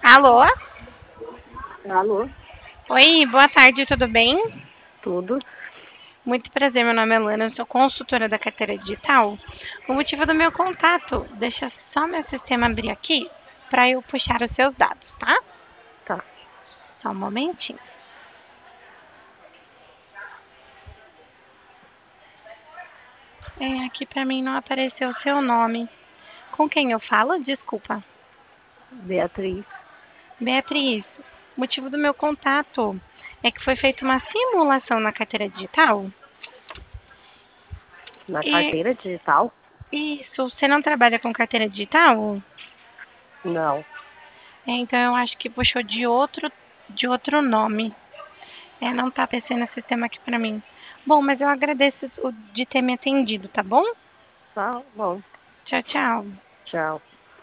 Alô? Alô, Oi, boa tarde, tudo bem? tudo? Muito prazer, meu nome é Lana, eu sou consultora da carteira digital. O motivo do meu contato, deixa só meu sistema abrir aqui para eu puxar os seus dados, tá? Tá. Só um momentinho. Aqui para mim não apareceu o seu nome. Com quem eu falo? Desculpa. Beatriz, Beatriz, o motivo do meu contato é que foi feita uma simulação na carteira digital. na E carteira digital? isso, você não trabalha com carteira digital? Não. Então eu acho que puxou de outro nome. Não tá aparecendo no sistema aqui pra mim. Bom, mas eu agradeço de ter me atendido, tá bom? Tá bom. Tchau, tchau. Tchau.